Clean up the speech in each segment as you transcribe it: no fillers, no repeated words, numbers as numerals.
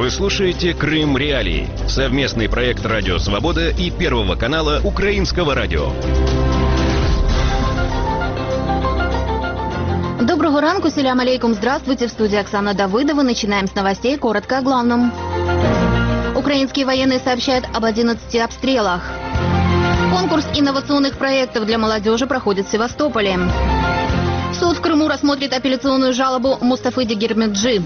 Вы слушаете «Крым Реалии» — совместный проект «Радио Свобода» и Первого канала Украинского радио. Доброго ранку, селям алейкум, здравствуйте, в студии Оксана Давыдова. Начинаем с новостей, коротко о главном. Украинские военные сообщают об 11 обстрелах. Конкурс инновационных проектов для молодежи проходит в Севастополе. Суд в Крыму рассмотрит апелляционную жалобу Мустафы Дегермеджи.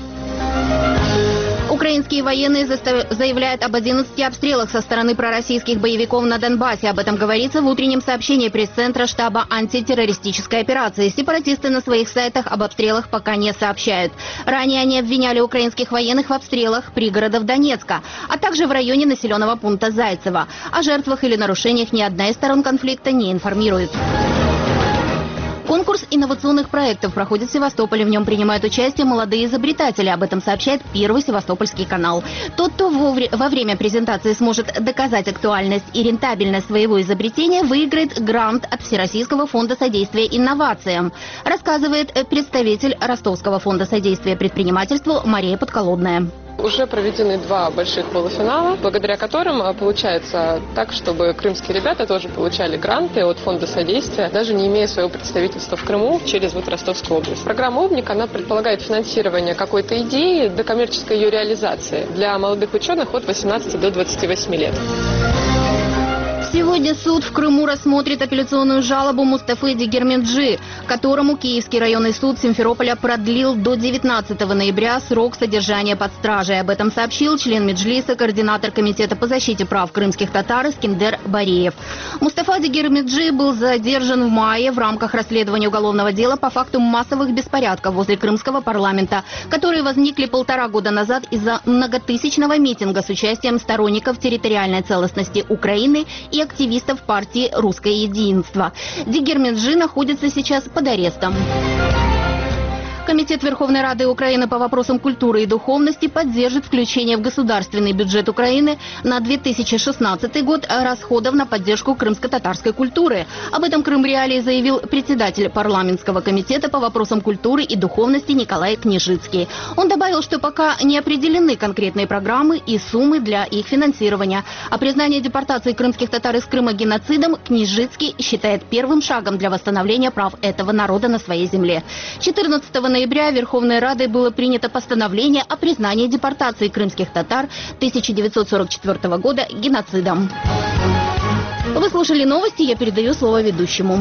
Украинские военные заявляют об 11 обстрелах со стороны пророссийских боевиков на Донбассе. Об этом говорится в утреннем сообщении пресс-центра штаба антитеррористической операции. Сепаратисты на своих сайтах об обстрелах пока не сообщают. Ранее они обвиняли украинских военных в обстрелах пригородов Донецка, а также в районе населенного пункта Зайцево. О жертвах или нарушениях ни одна из сторон конфликта не информирует. Конкурс инновационных проектов проходит в Севастополе. В нем принимают участие молодые изобретатели. Об этом сообщает Первый Севастопольский канал. Тот, кто во время презентации сможет доказать актуальность и рентабельность своего изобретения, выиграет грант от Всероссийского фонда содействия инновациям, рассказывает представитель Ростовского фонда содействия предпринимательству Мария Подколодная. Уже проведены 2 больших полуфинала, благодаря которым получается так, чтобы крымские ребята тоже получали гранты от фонда содействия, даже не имея своего представительства в Крыму через Ростовскую область. Программа «Умник», она предполагает финансирование какой-то идеи до коммерческой ее реализации для молодых ученых от 18 до 28 лет. Сегодня суд в Крыму рассмотрит апелляционную жалобу Мустафы Дегермеджи, которому Киевский районный суд Симферополя продлил до 19 ноября срок содержания под стражей. Об этом сообщил член Меджлиса, координатор Комитета по защите прав крымских татар Искендер Бареев. Мустафа Дегермеджи был задержан в мае в рамках расследования уголовного дела по факту массовых беспорядков возле крымского парламента, которые возникли 1,5 года назад из-за многотысячного митинга с участием сторонников территориальной целостности Украины и активистов партии «Русское единство». Дегермеджи находится сейчас под арестом. Комитет Верховной Рады Украины по вопросам культуры и духовности поддержит включение в государственный бюджет Украины на 2016 год расходов на поддержку крымско-татарской культуры. Об этом Крым Реалии заявил председатель парламентского комитета по вопросам культуры и духовности Николай Княжицкий. Он добавил, что пока не определены конкретные программы и суммы для их финансирования. А признание депортации крымских татар из Крыма геноцидом Княжицкий считает первым шагом для восстановления прав этого народа на своей земле. 14 ноября Верховной Радой было принято постановление о признании депортации крымских татар 1944 года геноцидом. Вы слушали новости, я передаю слово ведущему.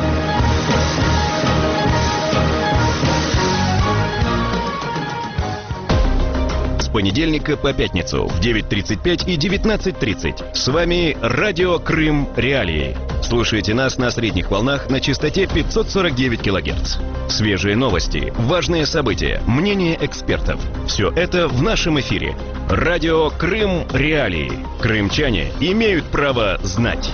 С понедельника по пятницу в 9:35 и 19:30. С вами радио «Крым Реалии». Слушайте нас на средних волнах на частоте 549 кГц. Свежие новости, важные события, мнения экспертов. Все это в нашем эфире. Радио «Крым Реалии». Крымчане имеют право знать.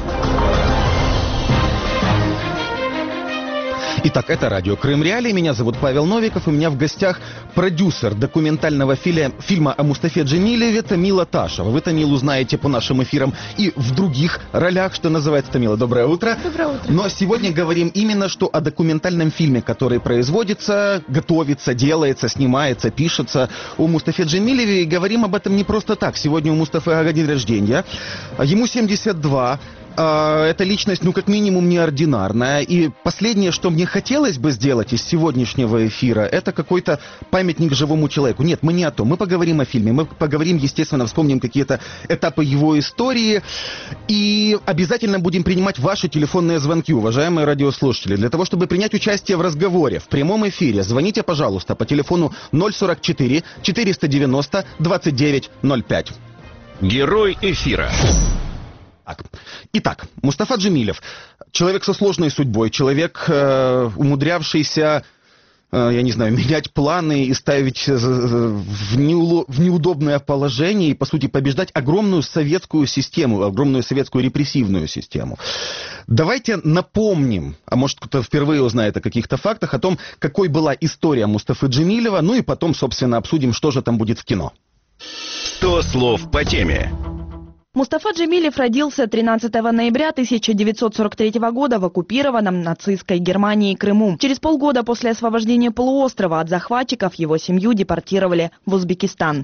Итак, это радио «Крым Реалии». Меня зовут Павел Новиков. У меня в гостях продюсер документального фильма о Мустафе Джемилеве Тамила Ташева. Вы Тамилу знаете по нашим эфирам и в других ролях, что называется. Тамила, доброе утро. Доброе утро. Но сегодня говорим именно что о документальном фильме, который производится, готовится, делается, снимается, пишется о Мустафе Джемилеве. И говорим об этом не просто так. Сегодня у Мустафы день рождения. Ему 72. Эта личность, как минимум, неординарная. И последнее, что мне хотелось бы сделать из сегодняшнего эфира, это какой-то памятник живому человеку. Нет, мы не о том. Мы поговорим о фильме. Мы поговорим, естественно, вспомним какие-то этапы его истории. И обязательно будем принимать ваши телефонные звонки, уважаемые радиослушатели. Для того, чтобы принять участие в разговоре, в прямом эфире, звоните, пожалуйста, по телефону 044 490 2905. Герой эфира. Итак, Мустафа Джемилев, человек со сложной судьбой, человек, умудрявшийся, я не знаю, менять планы и ставить в неудобное положение и, по сути, побеждать огромную советскую систему, огромную советскую репрессивную систему. Давайте напомним, а может кто-то впервые узнает о каких-то фактах, о том, какой была история Мустафы Джемилева, ну и потом, собственно, обсудим, что же там будет в кино. 100 слов по теме. Мустафа Джемилев родился 13 ноября 1943 года в оккупированном нацистской Германии Крыму. Через полгода после освобождения полуострова от захватчиков его семью депортировали в Узбекистан. В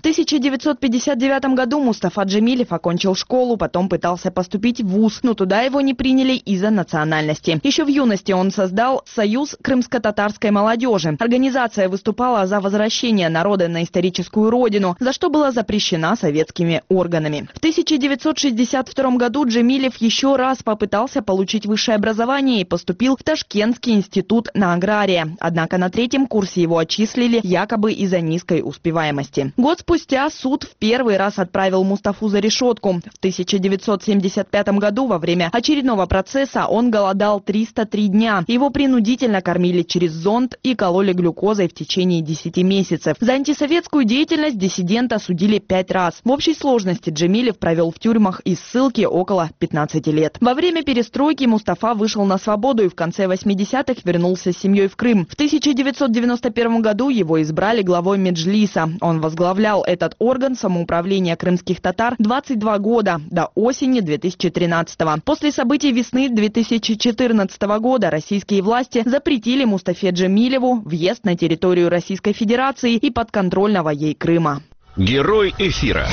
1959 году Мустафа Джемилев окончил школу, потом пытался поступить в вуз, но туда его не приняли из-за национальности. Еще в юности он создал Союз крымско-татарской молодежи. Организация выступала за возвращение народа на историческую родину, за что была запрещена советскими органами. В 1962 году Джемилев еще раз попытался получить высшее образование и поступил в Ташкентский институт на агрария. Однако на 3-м курсе его отчислили якобы из-за низкой успеваемости. Год спустя суд в первый раз отправил Мустафу за решетку. В 1975 году во время очередного процесса он голодал 303 дня. Его принудительно кормили через зонд и кололи глюкозой в течение 10 месяцев. За антисоветскую деятельность диссидента судили 5 раз. В общей сложности Джемилев провел в тюрьмах и ссылки около 15 лет. Во время перестройки Мустафа вышел на свободу и в конце 80-х вернулся с семьей в Крым. В 1991 году его избрали главой Меджлиса. Он возглавлял этот орган самоуправления крымских татар 22 года, до осени 2013-го. После событий весны 2014 года российские власти запретили Мустафе Джемилеву въезд на территорию Российской Федерации и подконтрольного ей Крыма. Герой эфира.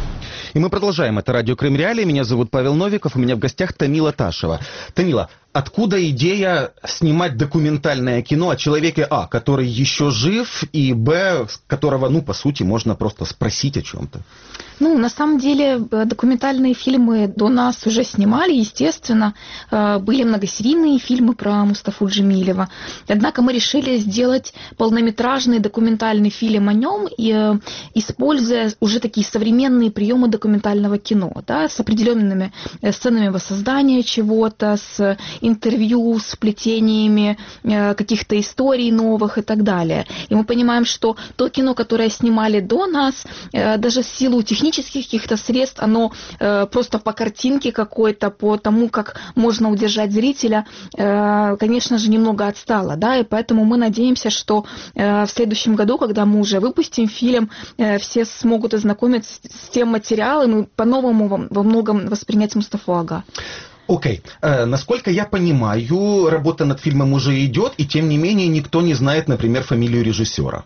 И мы продолжаем. Это радио Крым Реалии. Меня зовут Павел Новиков. У меня в гостях Тамила Ташева. Тамила, откуда идея снимать документальное кино о человеке, который еще жив, и, которого, по сути, можно просто спросить о чем-то? На самом деле, документальные фильмы до нас уже снимали, естественно. Были многосерийные фильмы про Мустафу Джемилева. Однако мы решили сделать полнометражный документальный фильм о нем, используя уже такие современные приемы документального кино, да, с определенными сценами воссоздания чего-то, с интервью, с вплетениями каких-то историй новых и так далее. И мы понимаем, что то кино, которое снимали до нас, даже в силу технических каких-то средств, оно просто по картинке какой-то, по тому, как можно удержать зрителя, конечно же, немного отстало, да, и поэтому мы надеемся, что в следующем году, когда мы уже выпустим фильм, все смогут ознакомиться с тем материалом и по-новому во многом воспринять Мустафу Ага. Окей. Насколько я понимаю, работа над фильмом уже идет, и тем не менее никто не знает, например, фамилию режиссера.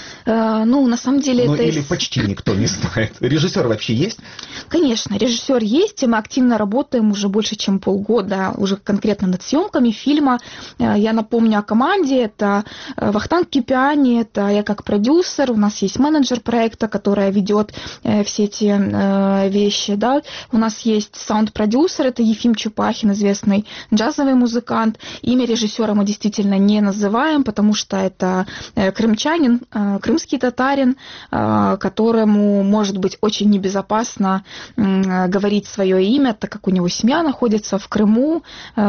На самом деле... Или почти никто не знает. Режиссер вообще есть? Конечно, режиссер есть, и мы активно работаем уже больше, чем полгода, уже конкретно над съемками фильма. Я напомню о команде. Это Вахтанг Кипиани, это я как продюсер, у нас есть менеджер проекта, которая ведет все эти вещи. Да. У нас есть саунд-продюсер, это Ефим Чупахин, известный джазовый музыкант. Имя режиссера мы действительно не называем, потому что это крымчанин, крымский татарин, которому может быть очень небезопасно говорить свое имя, так как у него семья находится в Крыму,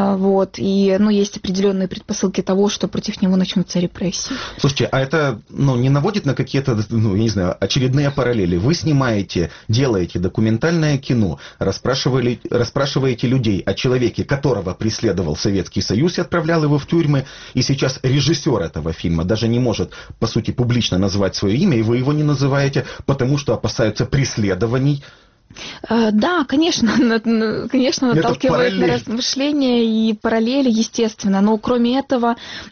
и есть определенные предпосылки того, что против него начнутся репрессии. Слушайте, а это не наводит на какие-то, очередные параллели? Вы снимаете, делаете документальное кино, расспрашиваете людей о человеке, которого преследовал Советский Союз и отправлял его в тюрьмы, и сейчас режиссер этого фильма даже не может, по сути, публично назвать свое имя, и вы его не называете, потому что опасаются преследований. Да, конечно, наталкивает на размышления и параллели, естественно. Но кроме этого,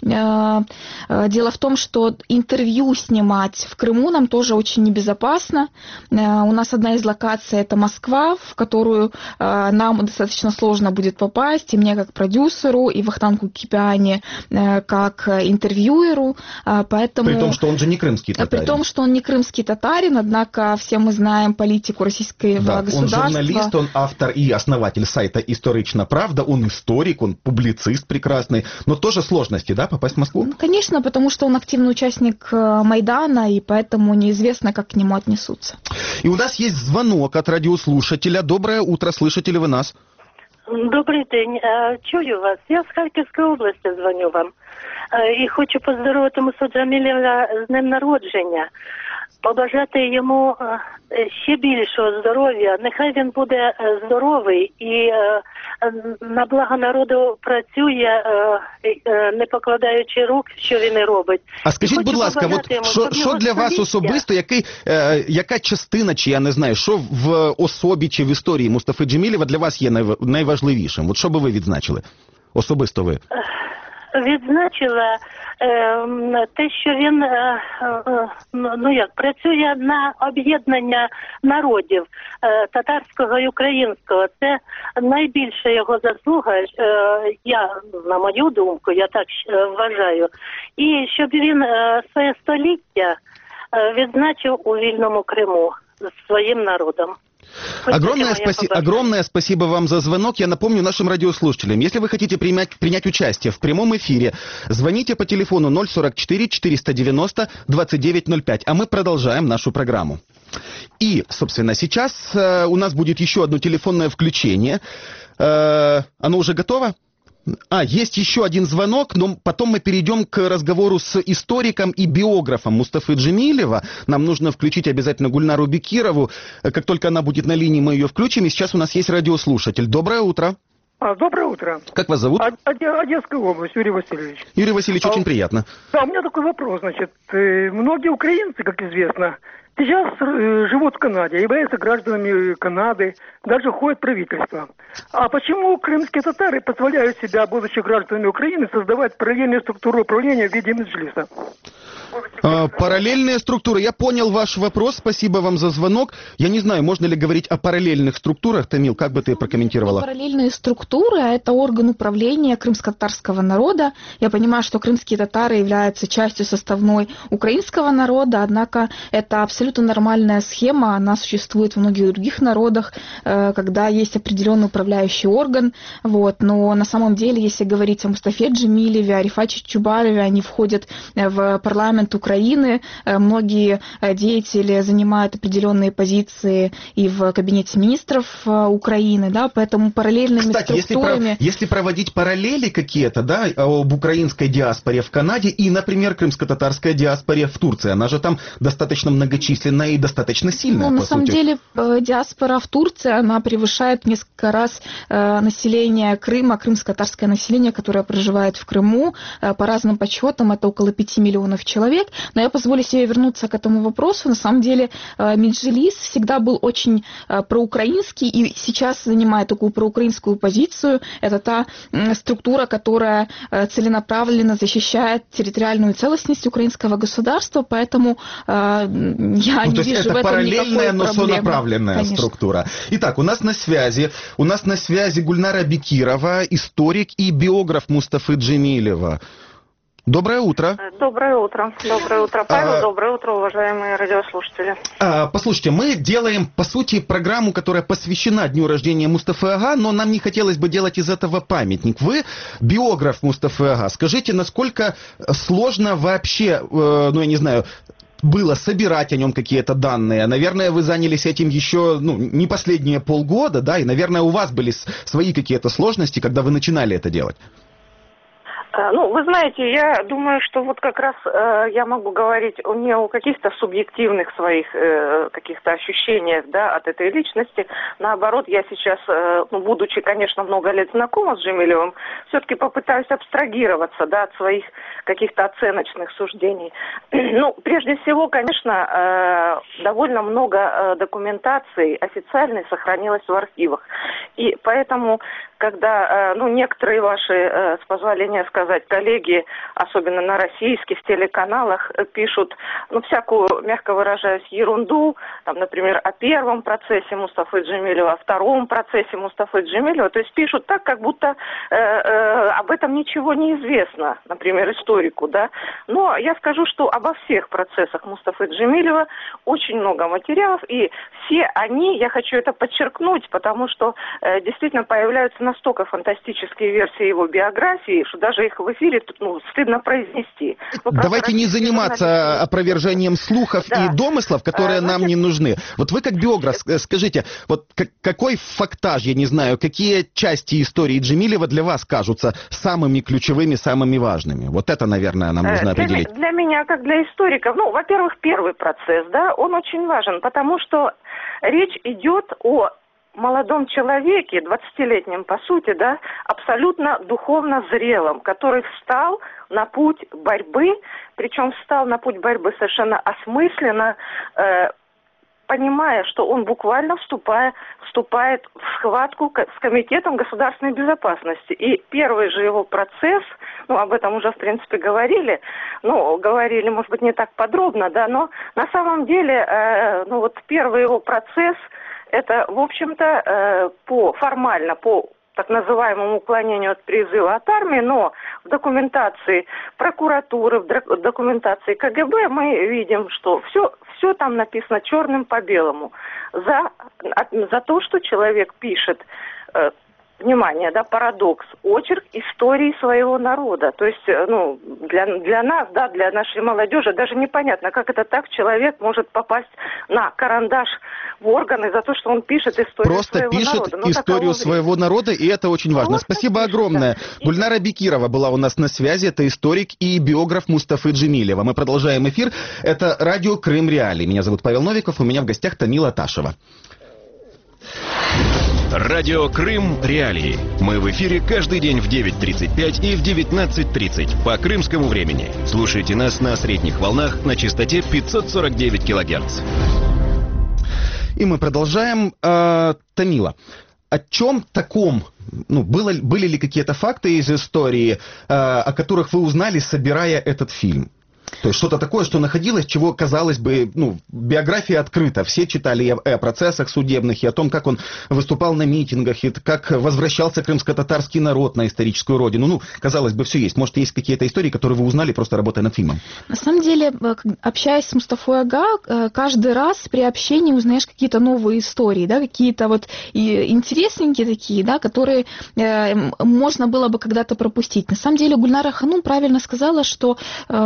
дело в том, что интервью снимать в Крыму нам тоже очень небезопасно. У нас одна из локаций – это Москва, в которую нам достаточно сложно будет попасть, и мне как продюсеру, и Вахтангу Кипиани как интервьюеру. Поэтому, при том, что он же не крымский татарин. При том, что он не крымский татарин, однако все мы знаем политику российской государства. Он журналист, он автор и основатель сайта «Исторична правда», он историк, он публицист прекрасный, но тоже сложности, да, попасть в Москву? Конечно, потому что он активный участник Майдана, и поэтому неизвестно, как к нему отнесутся. И у нас есть звонок от радиослушателя. Доброе утро, слышите ли вы нас? Добрий день, чую вас. Я з Харківської області дзвоню вам. І хочу поздоровити Мустафу Джемілєва з днем народження. Побажати йому ще більшого здоров'я. Нехай він буде здоровий і на благо народу працює, не покладаючи рук, що він і робить. А скажіть, будь ласка, що для вас особисто, яка частина, чи я не знаю, що в особі чи в історії Мустафи Джемілєва для вас є найважливішим? От що би ви відзначили? Особисто ви. Відзначила те, що він працює на об'єднання народів татарського і українського. Це найбільша його заслуга, на мою думку, я так вважаю. І щоб він своє століття відзначив у вільному Криму з своїм народом. Огромное спасибо вам за звонок. Я напомню нашим радиослушателям, если вы хотите принять участие в прямом эфире, звоните по телефону 044 490 2905, а мы продолжаем нашу программу. И, собственно, сейчас у нас будет еще одно телефонное включение. Оно уже готово? Есть еще один звонок, но потом мы перейдем к разговору с историком и биографом Мустафы Джемилева. Нам нужно включить обязательно Гульнару Бекирову. Как только она будет на линии, мы ее включим. И сейчас у нас есть радиослушатель. Доброе утро. Доброе утро. Как вас зовут? Одесская область, Юрий Васильевич. Юрий Васильевич, очень приятно. Да, у меня такой вопрос, значит. Многие украинцы, как известно, сейчас живут в Канаде, являются гражданами Канады, даже ходят в правительство. А почему крымские татары позволяют себя, будучи гражданами Украины, создавать параллельную структуру управления в виде меджлиса? Параллельные структуры. Я понял ваш вопрос. Спасибо вам за звонок. Я не знаю, можно ли говорить о параллельных структурах. Тамил, как бы ты прокомментировала? Параллельные структуры – это орган управления крымско-татарского народа. Я понимаю, что крымские татары являются частью составной украинского народа, однако это абсолютно нормальная схема. Она существует в многих других народах, когда есть определенный управляющий орган. Но на самом деле, если говорить о Мустафе Джемилеве, о Рифате Чубарове, они входят в парламент Украины. Многие деятели занимают определенные позиции и в кабинете министров Украины, да, поэтому параллельными структурами... Если проводить параллели какие-то, да, об украинской диаспоре в Канаде и, например, крымско-татарской диаспоре в Турции, она же там достаточно многочисленная и достаточно сильная, на самом деле, диаспора в Турции, она превышает в несколько раз население Крыма, крымско-татарское население, которое проживает в Крыму. По разным подсчетам, это около 5 миллионов человек. Но я позволю себе вернуться к этому вопросу. На самом деле, Меджлис всегда был очень проукраинский и сейчас занимает такую проукраинскую позицию. Это та структура, которая целенаправленно защищает территориальную целостность украинского государства, поэтому я не вижу в этом никакой проблемы. Это параллельная, но сонаправленная структура. Итак, у нас на связи Гульнара Бекирова, историк и биограф Мустафы Джемилева. Доброе утро. Доброе утро. Доброе утро, Павел. Доброе утро, уважаемые радиослушатели. Послушайте, мы делаем, по сути, программу, которая посвящена дню рождения Мустафы Ага, но нам не хотелось бы делать из этого памятник. Вы биограф Мустафы Ага. Скажите, насколько сложно вообще, было собирать о нем какие-то данные? Наверное, вы занялись этим еще, не последние полгода, да, и, наверное, у вас были свои какие-то сложности, когда вы начинали это делать. Вы знаете, я думаю, что вот как раз я могу говорить не о каких-то субъективных своих каких-то ощущениях, да, от этой личности. Наоборот, я сейчас, будучи, конечно, много лет знакома с Джемилевым, все-таки попытаюсь абстрагироваться, да, от своих каких-то оценочных суждений. Прежде всего, конечно, довольно много документации официальной сохранилось в архивах. И поэтому, когда, некоторые ваши, с позволения сказать, коллеги, особенно на российских телеканалах, пишут, всякую, мягко выражаясь, ерунду, там, например, о первом процессе Мустафы Джемилева, о втором процессе Мустафы Джемилева, то есть пишут так, как будто об этом ничего не известно, например, историку, да. Но я скажу, что обо всех процессах Мустафы Джемилева очень много материалов, и все они, я хочу это подчеркнуть, потому что действительно появляются настолько фантастические версии его биографии, что даже их в эфире стыдно произнести. Давайте не заниматься опровержением слухов и домыслов, которые нам не нужны. Вот вы как биограф, скажите, вот какой фактаж, я не знаю, какие части истории Джемилева для вас кажутся самыми ключевыми, самыми важными? Вот это, наверное, нам нужно определить. Для меня, как для историков, во-первых, первый процесс, да, он очень важен, потому что речь идет о молодом человеке, 20-летнем по сути, да, абсолютно духовно зрелом, который встал на путь борьбы, причем встал на путь борьбы совершенно осмысленно, понимая, что он буквально вступает в схватку с Комитетом государственной безопасности. И первый же его процесс, ну, об этом уже, в принципе, говорили, может быть, не так подробно, да, но на самом деле, первый его процесс, это, в общем-то, формально, по так называемому уклонению от призыва от армии, но в документации прокуратуры, в документации КГБ мы видим, что все там написано черным по белому. За то, что человек пишет, внимание, да, парадокс, очерк истории своего народа. То есть, для нас, да, для нашей молодежи даже непонятно, как это так человек может попасть на карандаш в органы за то, что он пишет историю своего народа. Просто пишет историю своего народа, и это очень важно. Спасибо огромное. Гульнара Бекирова была у нас на связи, это историк и биограф Мустафы Джемилева. Мы продолжаем эфир. Это радио Крым Реалии. Меня зовут Павел Новиков, у меня в гостях Тамила Ташева. Радио Крым Реалии. Мы в эфире каждый день в 9:35 и в 19:30 по крымскому времени. Слушайте нас на средних волнах на частоте 549 килогерц. И мы продолжаем. Тамила, о чем таком, были ли какие-то факты из истории, о которых вы узнали, собирая этот фильм? То есть что-то такое, что находилось, чего, казалось бы, биография открыта. Все читали о процессах судебных, и о том, как он выступал на митингах, и как возвращался крымско-татарский народ на историческую родину. Казалось бы, все есть. Может, есть какие-то истории, которые вы узнали, просто работая над фильмом? На самом деле, общаясь с Мустафой Ага, каждый раз при общении узнаешь какие-то новые истории, да, какие-то интересненькие такие, да, которые можно было бы когда-то пропустить. На самом деле, Гульнара Ханум правильно сказала, что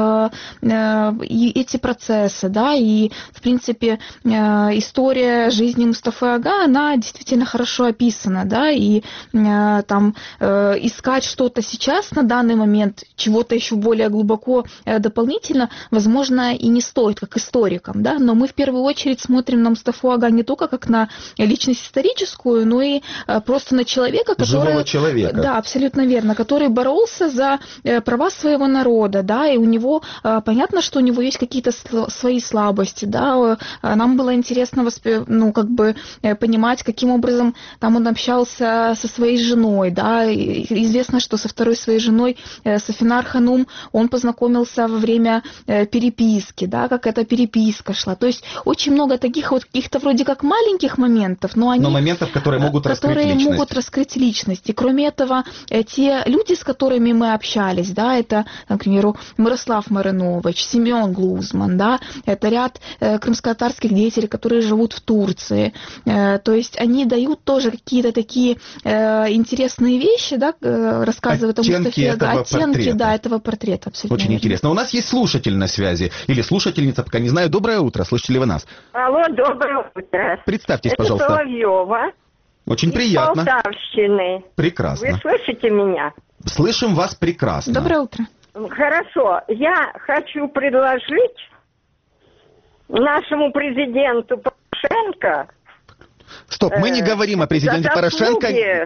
и эти процессы, да, и, в принципе, история жизни Мустафы Ага, она действительно хорошо описана, да, и там искать что-то сейчас на данный момент, чего-то еще более глубоко дополнительно, возможно, и не стоит, как историкам, да, но мы в первую очередь смотрим на Мустафу Ага не только как на личность историческую, но и просто на человека, который... Живого человека. Да, абсолютно верно, который боролся за права своего народа, да, и у него... Понятно, что у него есть какие-то свои слабости, да, нам было интересно понимать, каким образом там он общался со своей женой, да, известно, что со второй своей женой Сафинар Ханум он познакомился во время переписки, да, как эта переписка шла, то есть очень много таких каких-то вроде как маленьких моментов, но моментов, которые могут раскрыть личность, и кроме этого, те люди, с которыми мы общались, да, это, например, Мирослав Маринович, Семен Глузман, да, это ряд крымско-татарских деятелей, которые живут в Турции. То есть они дают тоже какие-то такие интересные вещи, да, рассказывают о Мустафе Ага, оттенки этого портрета. Абсолютно очень верно. Интересно. У нас есть слушатель на связи, или слушательница, пока не знаю. Доброе утро, слышите ли вы нас? Алло, доброе утро. Представьтесь, пожалуйста. Это Соловьева. Очень приятно. Из Полтавщины. Прекрасно. Вы слышите меня? Слышим вас прекрасно. Доброе утро. Хорошо. Я хочу предложить нашему президенту Порошенко... Стоп, мы не говорим о президенте Порошенко.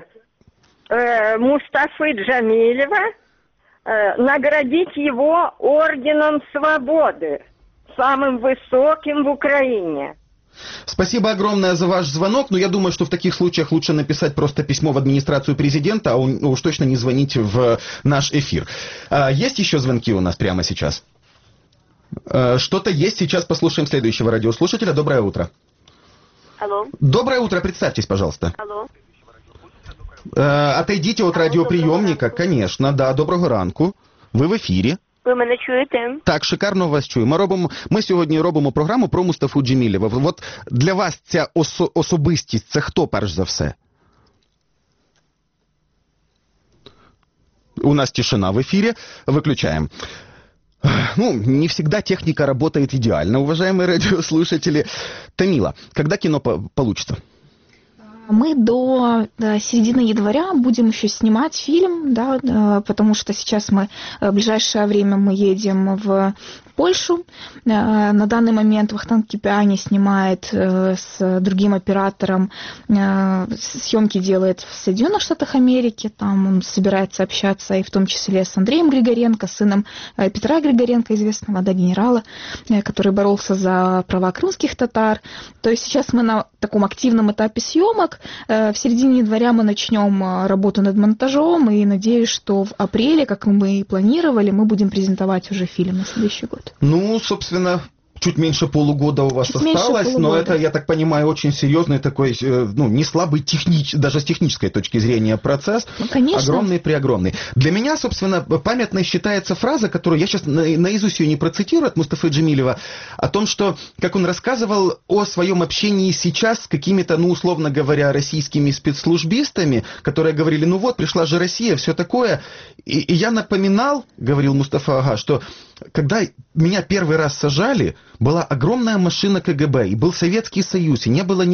Мустафы Джемилева наградить его орденом свободы, самым высоким в Украине. Спасибо огромное за ваш звонок, но я думаю, что в таких случаях лучше написать просто письмо в администрацию президента, а уж точно не звонить в наш эфир. Есть еще звонки у нас прямо сейчас? Что-то есть, сейчас послушаем следующего радиослушателя. Доброе утро. Алло. Доброе утро, представьтесь, пожалуйста. Алло. Отойдите от радіоприйомника, конечно, да, доброго ранку. Ви в ефірі. Ви мене чуєте? Так, шикарно вас чую. Ми сьогодні робимо програму про Мустафу Джемілєва. От для вас ця особистість, це хто перш за все? У нас тишина в эфире, выключаем. Не всегда техника работает идеально, уважаемые радиослушатели. Тамила, когда кино получится? Мы до середины января будем еще снимать фильм, да, потому что сейчас мы в ближайшее время мы едем в Польшу. На данный момент Вахтанг Кипиани снимает с другим оператором, съемки делает в Соединенных Штатах Америки, там он собирается общаться и в том числе с Андреем Григоренко, сыном Петра Григоренко, известного, да, генерала, который боролся за права крымских татар. То есть сейчас мы на таком активном этапе съемок. В середине января мы начнем работу над монтажом, и надеюсь, что в апреле, как мы и планировали, мы будем презентовать уже фильм на следующий год. Ну, собственно, чуть меньше полугода у вас осталось, но это, я так понимаю, очень серьезный такой, ну, не слабый даже с технической точки зрения процесс. Ну, конечно. Огромный-преогромный. Для меня, собственно, памятной считается фраза, которую я сейчас наизусть ее не процитирую, от Мустафы Джемилева, о том, что, как он рассказывал о своем общении сейчас с какими-то, ну, условно говоря, российскими спецслужбистами, которые говорили, ну вот, пришла же Россия, все такое. И я напоминал, говорил Мустафа Ага, что когда меня первый раз сажали, была огромная машина КГБ, и был Советский Союз, и не было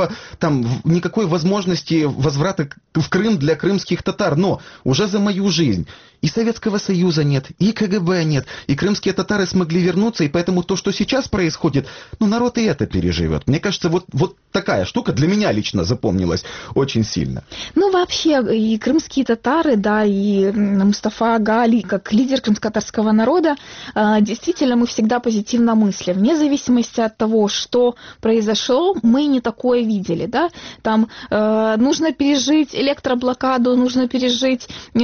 никакой возможности возврата в Крым для крымских татар. Но уже за мою жизнь и Советского Союза нет, и КГБ нет, и крымские татары смогли вернуться, и поэтому то, что сейчас происходит, ну, народ и это переживет. Мне кажется, вот такая штука для меня лично запомнилась очень сильно. Ну, вообще, и крымские татары, да, и Мустафа Ага, как лидер крымско-татарского народа, действительно, мы всегда позитивно мыслим. Вне зависимости от того, что произошло, мы не такое видели, да. Там нужно пережить электроблокаду, нужно пережить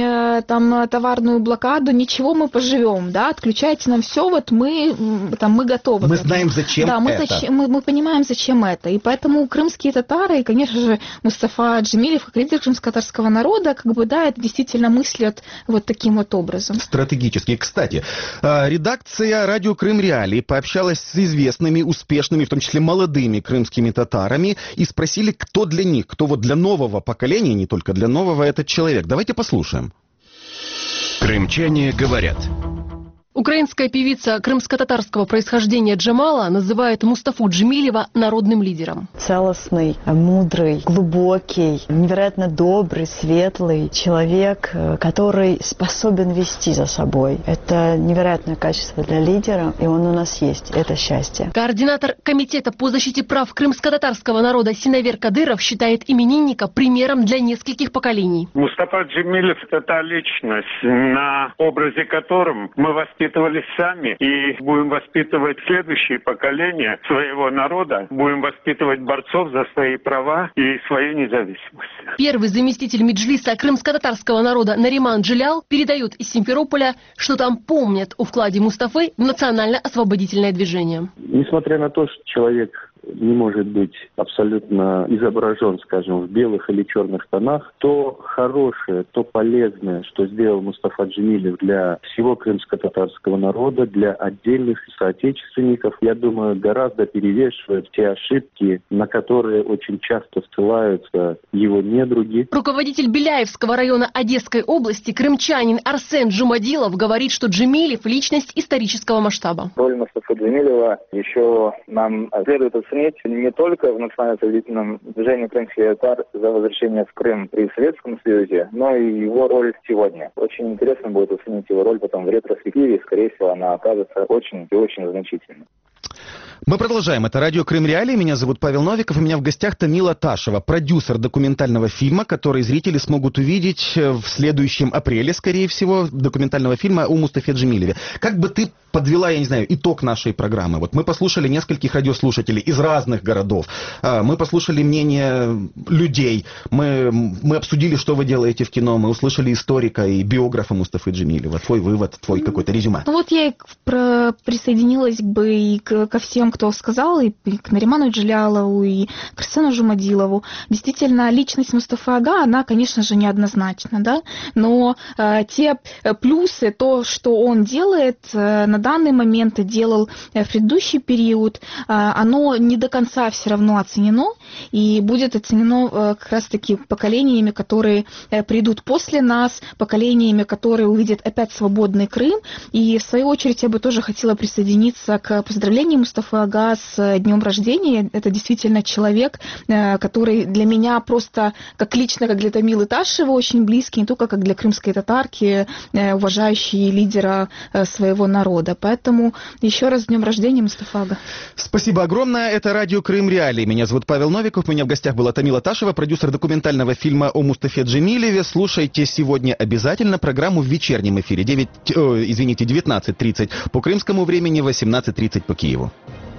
там товарную блокаду, ничего, мы поживем, да, отключайте нам все, вот мы готовы. Мы знаем, зачем это. Мы понимаем, зачем это. И поэтому крымские татары, и, конечно же, Мустафа Джемилев, как лидер крымско-татарского народа, как бы, да, это действительно мыслят вот таким вот образом. Стратегически. Кстати, редакция «Радио Крым Реалии» пообщалась с известными, успешными, в том числе молодыми крымскими татарами, и спросили, кто для них, кто вот для нового поколения, не только для нового, этот человек. Давайте послушаем. Крымчане говорят. Украинская певица крымско-татарского происхождения Джамала называет Мустафу Джемилева народным лидером. Целостный, мудрый, глубокий, невероятно добрый, светлый человек, который способен вести за собой. Это невероятное качество для лидера, и он у нас есть. Это счастье. Координатор Комитета по защите прав крымско-татарского народа Синавер Кадыров считает именинника примером для нескольких поколений. Мустафа Джемилев – это та личность, на образе которым мы воспитывались сами и будем воспитывать следующие поколения своего народа, будем воспитывать борцов за свои права и свою независимость. Первый заместитель Меджлиса крымско-татарского народа Нариман Джилял передает из Симферополя, что там помнят о вкладе Мустафы в национально-освободительное движение. Несмотря на то, что человек не может быть абсолютно изображен, скажем, в белых или черных тонах, то хорошее, то полезное, что сделал Мустафа Джемилев для всего крымско-татарского народа, для отдельных соотечественников, я думаю, гораздо перевешивает те ошибки, на которые очень часто ссылаются его недруги. Руководитель Беляевского района Одесской области, крымчанин Арсен Джумадилов, говорит, что Джемилев – личность исторического масштаба. Роль Мустафы Джемилева еще нам следует оценить не только в национально-освободительном движении крымских татар за возвращение в Крым при Советском Союзе, но и его роль сегодня. Очень интересно будет оценить его роль потом в ретроспективе, и, скорее всего, она окажется очень и очень значительной. Мы продолжаем. Это радио Крым Реалии. Меня зовут Павел Новиков. У меня в гостях Тамила Ташева, продюсер документального фильма, который зрители смогут увидеть в следующем апреле, скорее всего, документального фильма о Мустафе Джемилеве. Как бы ты подвела, я не знаю, итог нашей программы? Вот мы послушали нескольких радиослушателей из разных городов. Мы послушали мнение людей. Мы обсудили, что вы делаете в кино. Мы услышали историка и биографа Мустафы Джемилева. Твой вывод, твой какой-то резюме. Ну вот я присоединилась бы и ко всем, кто сказал, и к Нариману Джилялову, и к Арсену Жумадилову. Действительно, личность Мустафы Ага, она, конечно же, неоднозначна, да, но те плюсы, то, что он делает на данный момент и делал в предыдущий период, оно не до конца все равно оценено, и будет оценено как раз-таки поколениями, которые придут после нас, поколениями, которые увидят опять свободный Крым. И, в свою очередь, я бы тоже хотела присоединиться к поздравлениям рождения, Мустафа Ага, с днем рождения. Это действительно человек, который для меня просто как лично, как для Тамилы Ташева очень близкий, не только как для крымской татарки, уважающий лидера своего народа. Поэтому еще раз с днем рождения, Мустафа Ага. Спасибо огромное. Это радио Крым Реалии. Меня зовут Павел Новиков. У меня в гостях была Тамила Ташева, продюсер документального фильма о Мустафе Джемилеве. Слушайте сегодня обязательно программу в вечернем эфире 19:30 по крымскому времени, 18:30 по Киеву.